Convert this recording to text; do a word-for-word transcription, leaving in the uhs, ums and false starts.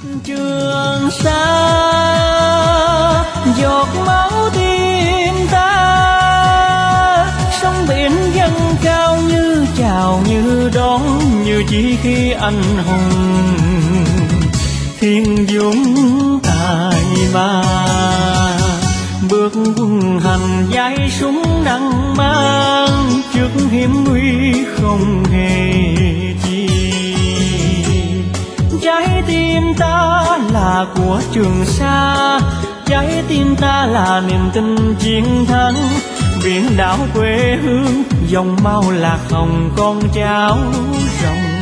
Trường Sa giọt máu tim ta, sóng biển dâng cao như chào như đón, như chỉ khi anh hùng thiên dũng tài ba. Bước quân hành dải súng nặng mang, trước hiểm nguy không hề chi. Trái tim ta là của Trường Sa, trái tim ta là niềm tin chiến thắng. Biển đảo quê hương dòng máu lạc hồng con cháu rồng